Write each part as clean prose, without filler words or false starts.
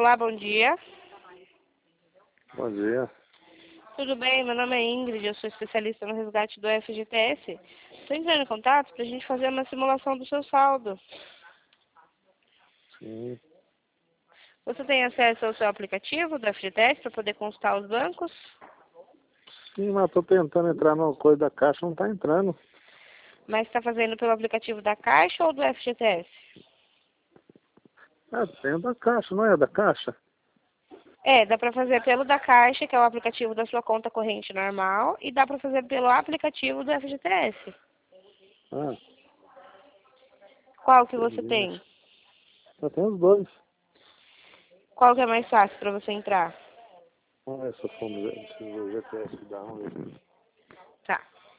Olá, bom dia. Bom dia. Tudo bem? Meu nome é Ingrid, eu sou especialista no resgate do FGTS. Estou entrando em contato para a gente fazer uma simulação do seu saldo. Sim, Você tem acesso ao seu aplicativo do FGTS para poder consultar os bancos? sim, mas estou tentando entrar no coisa da caixa, não está entrando. Mas está fazendo pelo aplicativo da Caixa ou do FGTS? É dentro da caixa, não é da caixa? É, dá para fazer pelo da Caixa, que é o aplicativo da sua conta corrente normal, e dá para fazer pelo aplicativo do FGTS. Ah, Qual que você entendi. tem? Só tem os dois. Qual que é mais fácil para você entrar? Vamos ver se eu for no GPS da onde. Tá.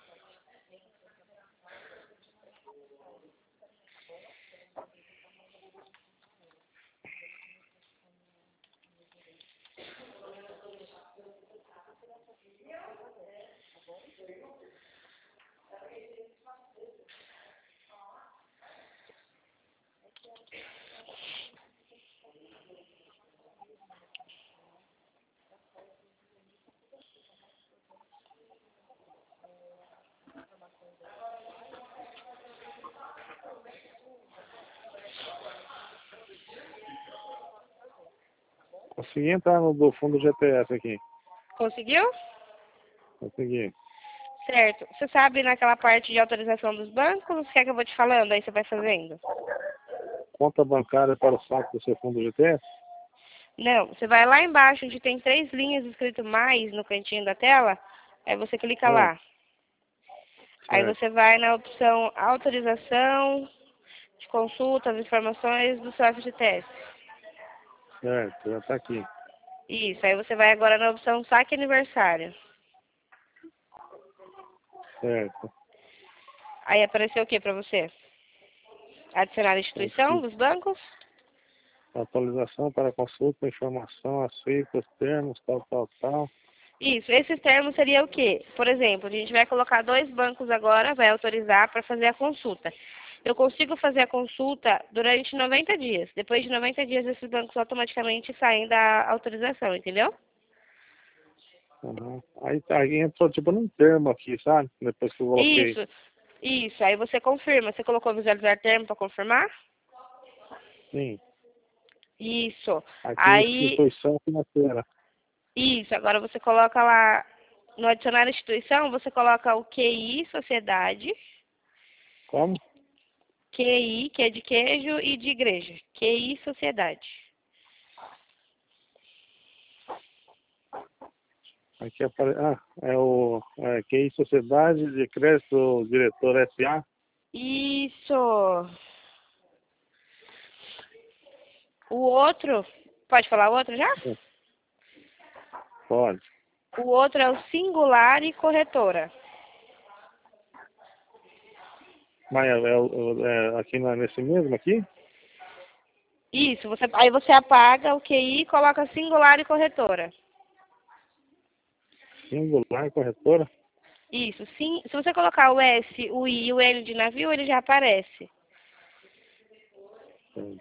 Consegui entrar no do fundo do GPS aqui. Conseguiu? Consegui. Certo. Você sabe naquela parte de autorização dos bancos? Você quer que eu vou te falando? Aí você vai fazendo. Conta bancária para o saque do seu fundo do GPS? Não, você vai lá embaixo onde tem 3 linhas escrito mais no cantinho da tela. Aí você clica Ah, lá. Aí certo, você vai na opção autorização de consulta as informações do seu FGTS. certo, já está aqui. Isso. Aí você vai agora na opção saque aniversário. Certo. Aí apareceu o que para você? Adicionar a instituição Aqui. dos bancos? Atualização para consulta, informação, aceita os termos, tal. Isso, esses termos seria o quê? Por exemplo, a gente vai colocar 2 bancos agora, vai autorizar para fazer a consulta. Eu consigo fazer a consulta durante 90 dias. Depois de 90 dias, esses bancos automaticamente saem da autorização, entendeu? Uhum. Aí entrou tipo num termo aqui, sabe? Depois que eu coloquei. Isso, isso. Aí você confirma. Você colocou visualizar termo para confirmar? Sim. Isso. Aqui, Aí, instituição financeira. isso. Agora você coloca lá, no adicionar instituição, você coloca o QI, sociedade, Como? QI, que é de queijo, e de igreja. QI, sociedade. Aqui é o QI Sociedade de Crédito Diretor S.A. Isso. O outro, pode falar o outro já? Pode. O outro é o singular e corretora. Mas aqui nesse mesmo aqui? Isso, aí você apaga o QI e coloca singular e corretora. Singular corretora? Isso, sim. Se você colocar o S, o I e o N de navio, ele já aparece. Sim.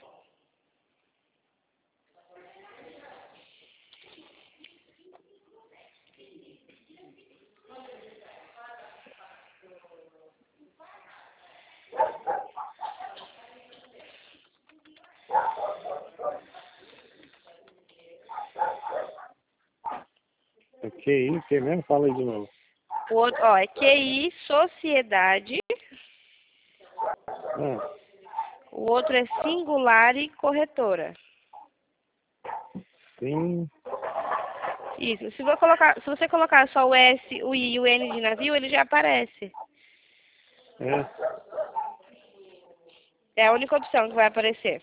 É QI, que mesmo? Fala aí de novo. O outro, ó, é QI, sociedade. Ah, O outro é singular e corretora. sim. Isso. Se você colocar só o S, o I e o N de navio, ele já aparece. É. É a única opção que vai aparecer.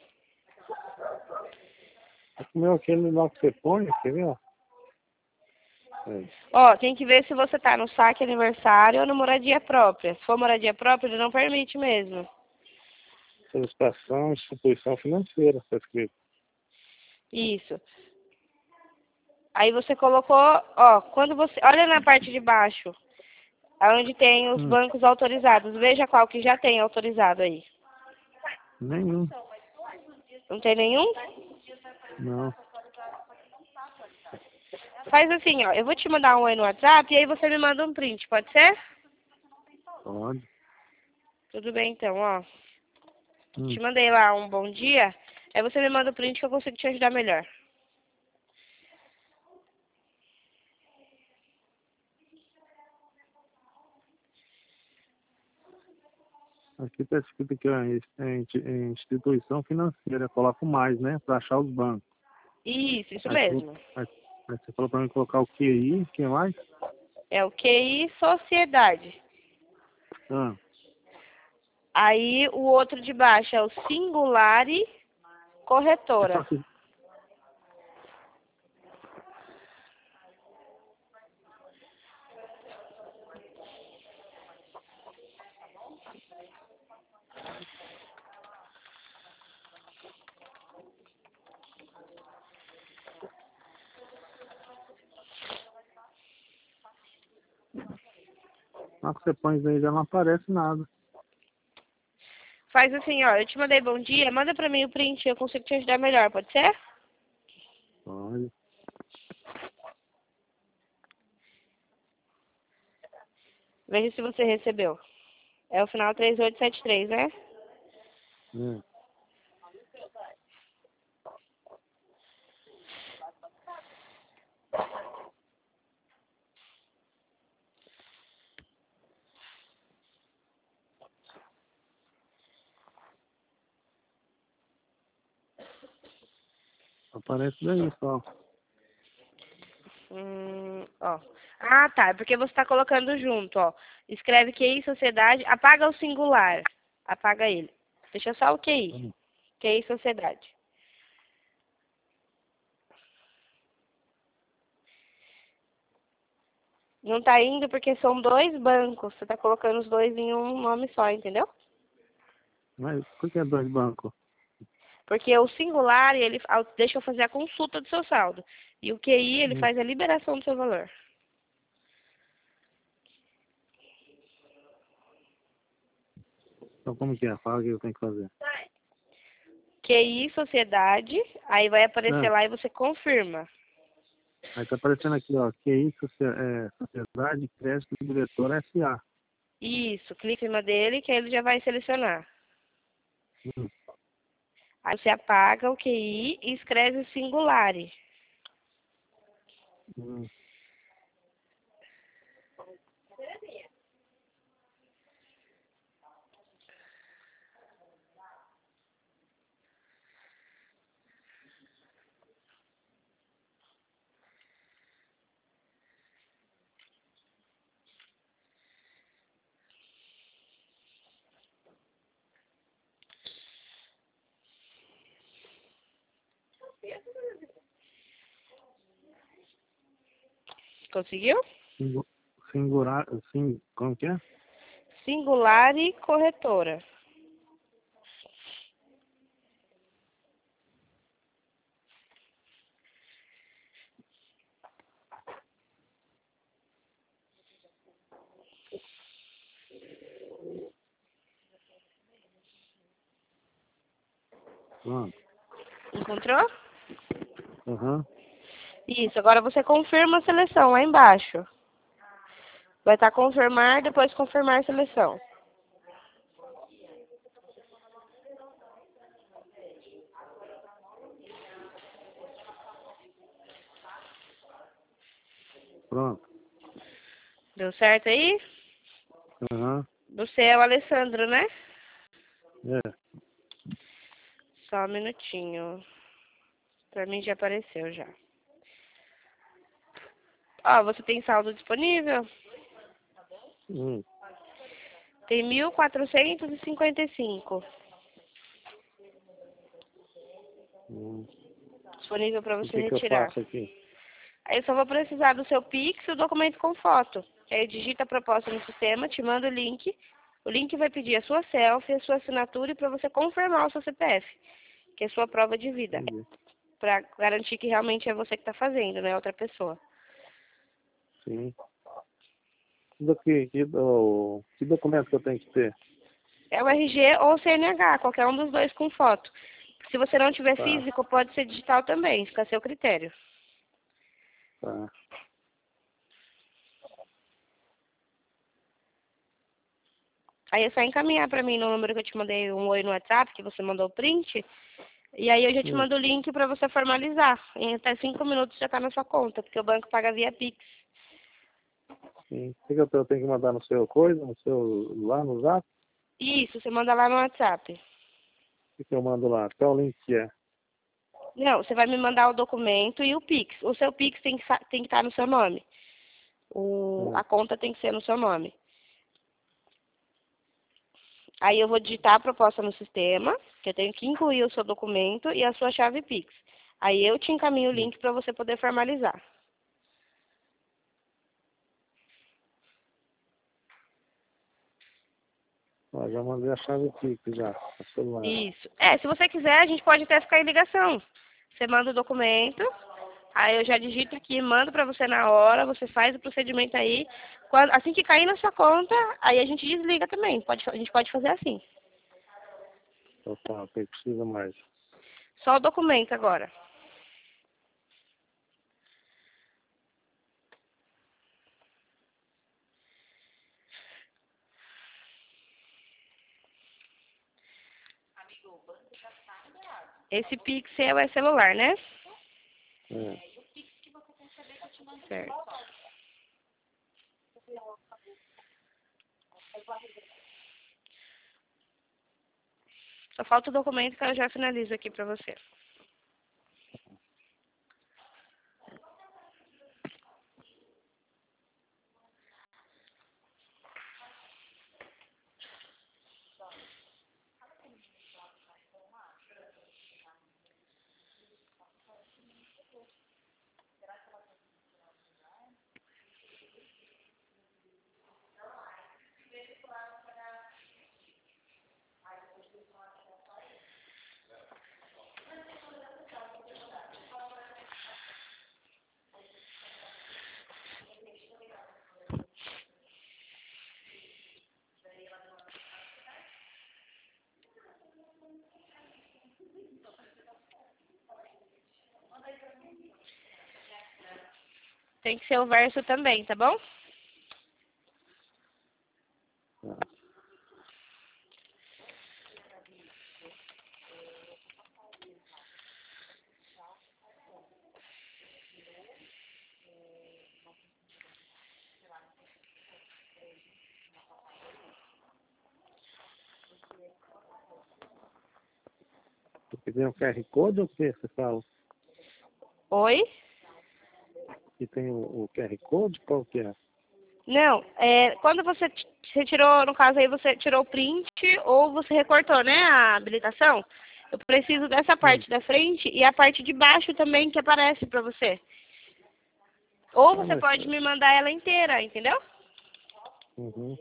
Meu, aquele lá que você põe, entendeu? É. Ó, tem que ver se você tá no saque aniversário ou no moradia própria. Se for moradia própria, ele não permite mesmo. Solicitação, instituição financeira, está escrito. Isso. Aí você colocou, ó, quando você. Olha na parte de baixo, onde tem os Hum. bancos autorizados. Veja qual que já tem autorizado aí. Nenhum. Não tem nenhum? Não. Faz assim, ó. Eu vou te mandar um oi no WhatsApp e aí você me manda um print, pode ser? Pode. Tudo bem, então, ó. Hum. Te mandei lá um bom dia. Aí você me manda o print que eu consigo te ajudar melhor. Aqui está escrito que é instituição financeira. Coloco mais, né? Para achar os bancos. Isso Aí, mesmo. aí você falou para mim colocar o QI, o que mais? É o QI Sociedade. Ah, Aí o outro de baixo é o Singulari é só Corretora. assim. Na hora que você põe isso aí já não aparece nada. Faz assim, ó. Eu te mandei bom dia. Manda pra mim o print. Eu consigo te ajudar melhor, pode ser? Pode. Veja se você recebeu. É o final 3873, né? É. Aparece daí só. Ó. Ah, tá. É porque você tá colocando junto, ó. Escreve QI Sociedade. Apaga o singular. Apaga ele. Deixa só o QI. Hum. QI Sociedade. Não tá indo porque são dois bancos. Você tá colocando os dois em um nome só, entendeu? Mas por que dois bancos? Porque o singular, ele deixa eu fazer a consulta do seu saldo. E o QI, ele Hum. faz a liberação do seu valor. Então como que é? Fala o que eu tenho que fazer. QI Sociedade, aí vai aparecer Ah, lá e você confirma. aí tá aparecendo aqui, ó. QI Sociedade Crédito Diretor SA. Isso, clica em cima dele que aí ele já vai selecionar. Hum. Aí você apaga o QI e escreve o singular. Hum. Conseguiu? Singular, como que é? Singular e corretora. Pronto. Encontrou? Aham. Isso, agora você confirma a seleção lá embaixo. Vai estar confirmar, depois confirmar a seleção. Pronto. Deu certo aí? Aham. Você é o Alessandro, né? É. Só um minutinho. Pra mim já apareceu já. Ó, você tem saldo disponível? Hum. Tem 1.455 Hum. disponível para O você que eu retirar. faço aqui? Aí eu só vou precisar do seu Pix e o documento com foto. Aí digita a proposta no sistema, te manda o link. O link vai pedir a sua selfie, a sua assinatura e para você confirmar o seu CPF, que é a sua prova de vida. Entendi. Para garantir que realmente é você que está fazendo, não é outra pessoa. Sim. Que documento que eu tenho que ter? É o RG ou o CNH, qualquer um dos dois com foto. Se você não tiver Tá. físico, pode ser digital também, fica a seu critério. Tá. Aí é só encaminhar pra mim no número que eu te mandei um oi no WhatsApp, que você mandou o print. E aí eu já te Sim, mando o link pra você formalizar. Em até 5 minutos já tá na sua conta, porque o banco paga via Pix. sim. O que que eu tenho que mandar no seu coisa, no seu, lá no Zap? Isso, você manda lá no WhatsApp. O que eu mando lá? Qual o link que é? Não, você vai me mandar o documento e o Pix. O seu Pix tem que estar no seu nome. Hum. A conta tem que ser no seu nome. Aí eu vou digitar a proposta no sistema, que eu tenho que incluir o seu documento e a sua chave Pix. Aí eu te encaminho o Hum. link para você poder formalizar. Ó, já mandei a chave Pix já, no celular. Isso. É, se você quiser, a gente pode até ficar em ligação. Você manda o documento, aí eu já digito aqui, mando para você na hora, você faz o procedimento aí. Assim que cair na sua conta, aí a gente desliga também. A gente pode fazer assim. Então tá, o que precisa mais? Só o documento agora. Esse Pixel é celular, né? É. Certo. Só falta o documento que eu já finalizo aqui pra você. Tem que ser o verso também, tá bom? Tá. Você tem um QR Code ou o que você fala? Oi? E tem o QR Code? Qual que é? Não, quando você tirou, no caso aí, você tirou o print ou você recortou, né, a habilitação, eu preciso dessa Hum. parte da frente e a parte de baixo também que aparece pra você. Ou Ah, você mas... pode me mandar ela inteira, entendeu? Uhum.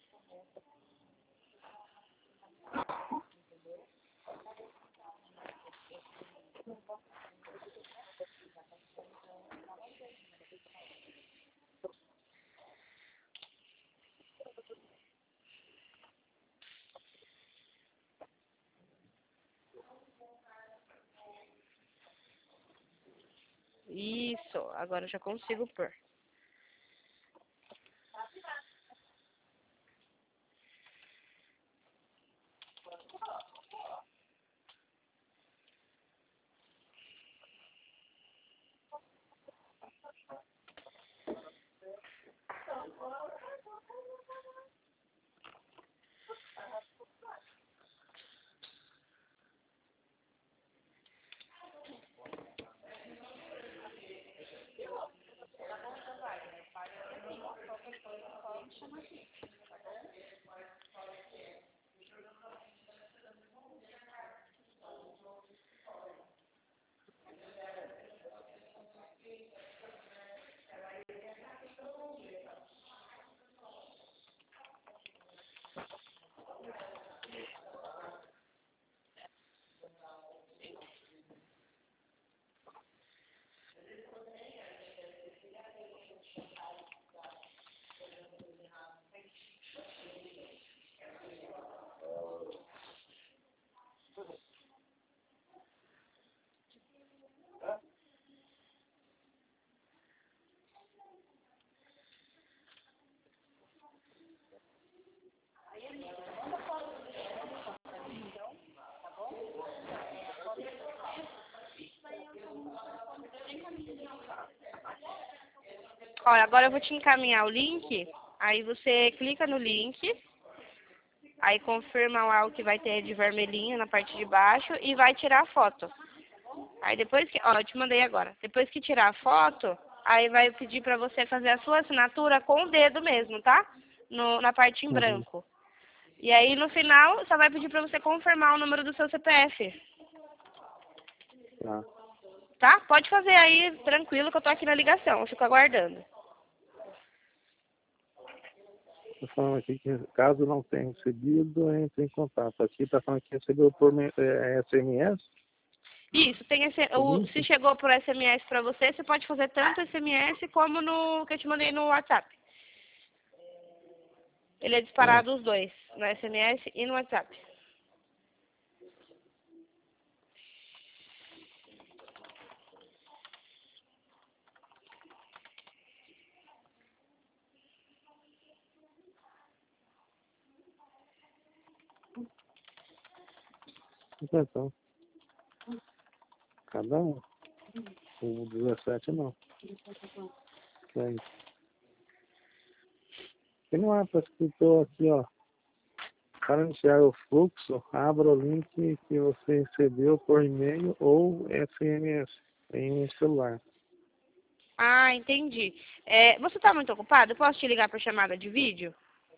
Isso, agora eu já consigo pôr. Olha, agora eu vou te encaminhar o link, aí você clica no link, aí confirma lá o que vai ter de vermelhinho na parte de baixo e vai tirar a foto. Aí depois que, ó, eu te mandei agora. Depois que tirar a foto, aí vai pedir pra você fazer a sua assinatura com o dedo mesmo, tá? Na parte em Uhum. branco. E aí no final só vai pedir pra você confirmar o número do seu CPF. Tá. Tá? Pode fazer aí tranquilo que eu tô aqui na ligação, eu fico aguardando. Estou falando aqui que caso não tenha recebido, entre em contato. Aqui está falando que recebeu por SMS? Isso, tem se chegou por SMS pra você, você pode fazer tanto SMS como no que eu te mandei no WhatsApp. Ele é Tá. disparado os dois, no SMS e no WhatsApp. Então, cada um. O 17 não. Que é isso. E não é para escritor aqui, ó. Para iniciar o fluxo, abra o link que você recebeu por e-mail ou SMS em um celular. Ah, entendi. Você tá muito ocupado? Eu posso te ligar por chamada de vídeo?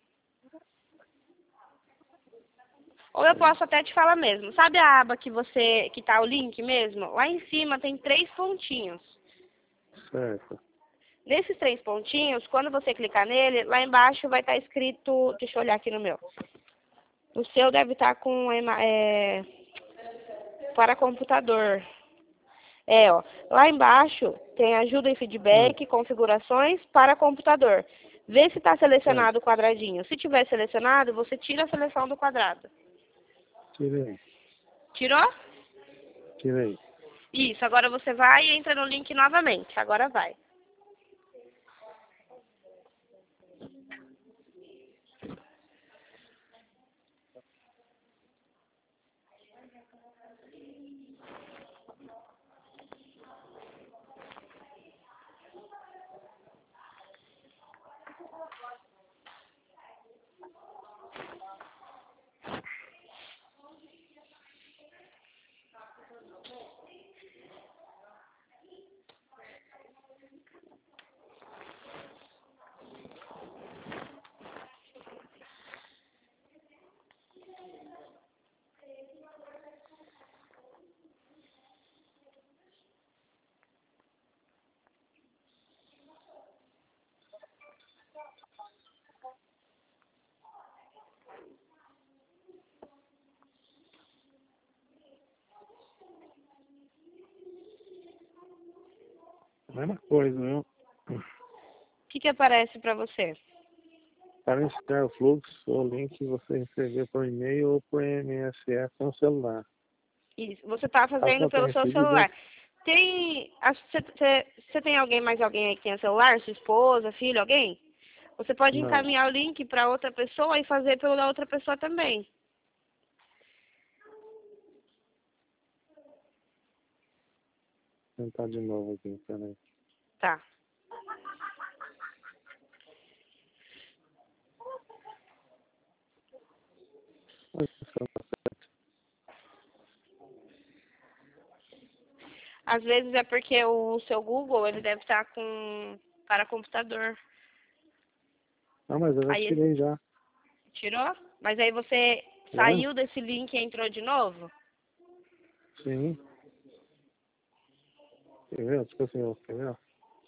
Ou eu posso até te falar mesmo. Sabe a aba que tá o link mesmo? Lá em cima tem 3 pontinhos. Certo. Nesses 3 pontinhos, quando você clicar nele, lá embaixo vai estar escrito, deixa eu olhar aqui no meu. O seu deve estar com para computador. Ó, lá embaixo tem ajuda e feedback, configurações para computador. Vê se está Certo. selecionado o quadradinho. Se tiver selecionado, você tira a seleção do quadrado. Tirei. Tirou? Tirei. Isso, agora você vai e entra no link novamente. Agora vai. A mesma coisa, viu? O que aparece para você? Para iniciar o fluxo, o link que você recebeu por e-mail ou por MSS no celular. Isso, você está Caso fazendo não tenha pelo seu recebido, celular. Você tem alguém, mais alguém aí que tem celular? Sua esposa, filho, alguém? Você pode não. encaminhar o link para outra pessoa e fazer pela outra pessoa também. Vou tentar de novo aqui, peraí. Tá. Às vezes é porque o seu Google, ele deve estar com para computador. Não, mas eu já Aí tirei já. tirou? Mas aí você Já? saiu desse link e entrou de novo? Sim. Quer ver? Tipo assim, ó, quer ver?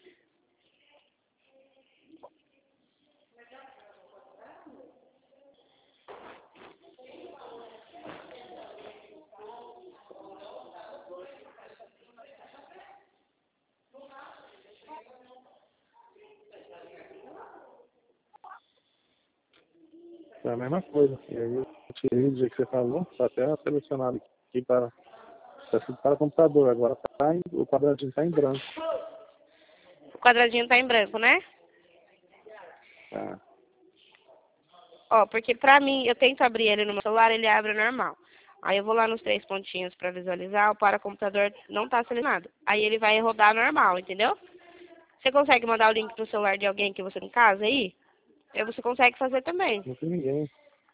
É a mesma coisa. E aí eu tirei do jeito que você falou, tá até selecionado aqui para computador. Agora o quadradinho está em branco. O quadradinho tá em branco, né? Tá. Ó, porque pra mim, eu tento abrir ele no meu celular, ele abre normal. Aí eu vou lá nos 3 pontinhos pra visualizar, o para computador não tá selecionado. Aí ele vai rodar normal, entendeu? Você consegue mandar o link pro celular de alguém que você tem em casa aí? Aí você consegue fazer também. Não tem ninguém.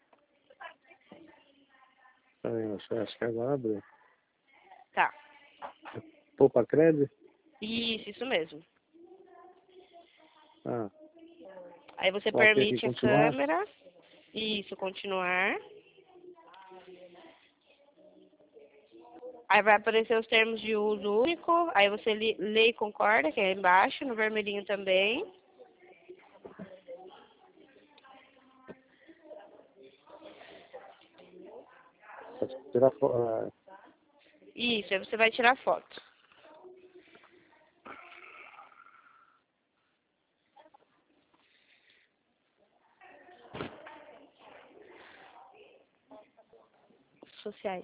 Peraí, acho que agora abriu. Tá. Poupa crédito? Isso mesmo. Ah, Aí você ok, aqui, permite a continuar. câmera. Isso, continuar. Aí vai aparecer os termos de uso único. Aí você lê e concorda, que é embaixo, no vermelhinho também. Tirar foto. Isso, aí você vai tirar foto. Sociais.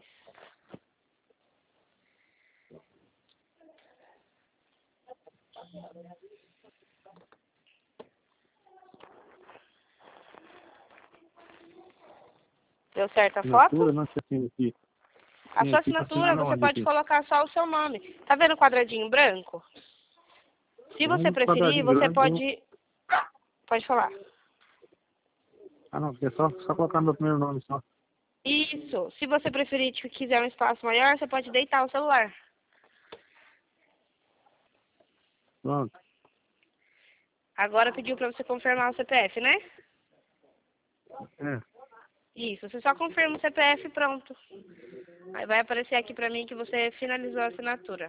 Deu certo a foto? Não sei se aqui. A Sim, sua aqui tá assinatura assinando você onde pode aqui? colocar só o seu nome. Tá vendo o quadradinho branco? Se você Um preferir, quadradinho você grande. pode... Pode falar. Ah, não, é só colocar meu primeiro nome só. Isso. Se você preferir, quiser um espaço maior, você pode deitar o celular. Pronto. Agora pediu para você confirmar o CPF, né? É. Isso. Você só confirma o CPF e pronto. Aí vai aparecer aqui para mim que você finalizou a assinatura.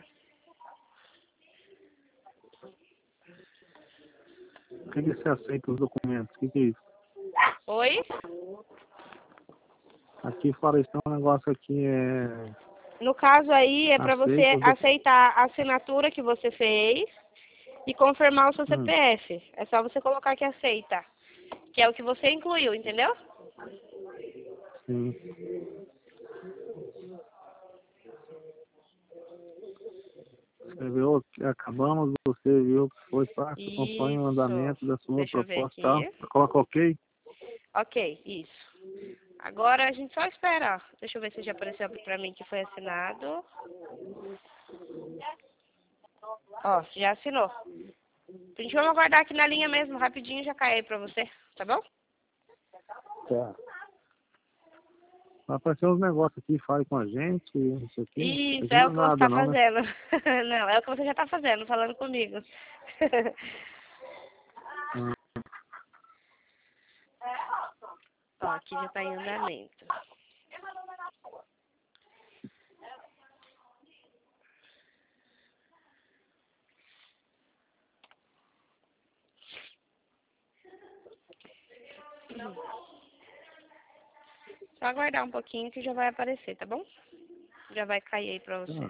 O que você aceita os documentos? O que é isso? Oi? Aqui fora isso tem um negócio aqui, No caso aí é para aceita você os documentos. aceitar a assinatura que você fez e confirmar o seu CPF. É só você colocar que aceita, que é o que você incluiu, entendeu? Sim. Você viu, acabamos, você viu que foi fácil, acompanha o Isso. andamento da sua Deixa eu ver proposta e tal. aqui. Coloca ok? Ok, isso. Agora a gente só espera. Ó. Deixa eu ver se já apareceu pra mim que foi assinado. Ó, já assinou. A gente vamos aguardar aqui na linha mesmo, rapidinho já cai aí pra você, tá bom? Tá. Vai aparecer uns negócios aqui, fale com a gente, não sei o quê. Isso, Não é é o que você nada tá não, né? fazendo. Não, é o que você já tá fazendo, falando comigo. Hum. Ó, aqui já tá em andamento. Só aguardar um pouquinho que já vai aparecer, tá bom? Já vai cair aí pra você. Tá.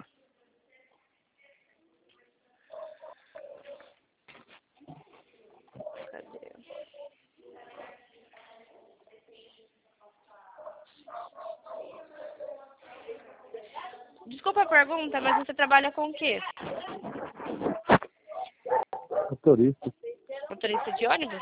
Cadê? Desculpa a pergunta, mas você trabalha com o quê? Motorista. Motorista de ônibus?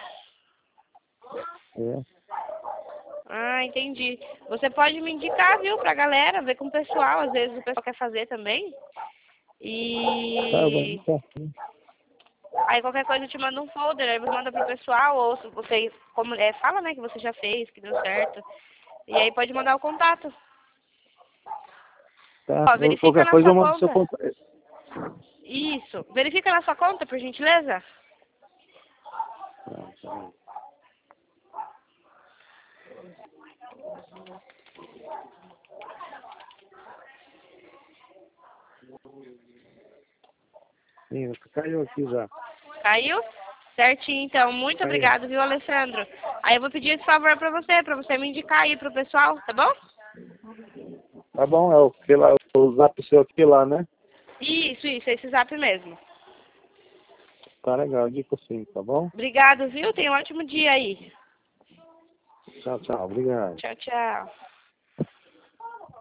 É. Ah, entendi. Você pode me indicar, viu, pra galera, ver com o pessoal. Às vezes o pessoal quer fazer também. Tá, eu vou E indicar. aí qualquer coisa eu te mando um folder, aí você manda pro pessoal, ou se você fala, né, que você já fez, que deu certo. E aí pode mandar o contato. Tá. Ó, verifica Qualquer na coisa sua eu mando seu conta. contato. Isso. Verifica na sua conta, por gentileza. Tá. Sim, caiu aqui já. Caiu? Certinho, então. Muito Caiu. obrigado, viu, Alessandro? Aí eu vou pedir esse favor pra você me indicar aí pro pessoal, tá bom? Tá bom, é o que lá, o zap seu aqui lá, né? Isso, esse zap mesmo. Tá legal, dica sim, tá bom? Obrigado, viu? Tenha um ótimo dia aí. Tchau, tchau, obrigado. Tchau, tchau.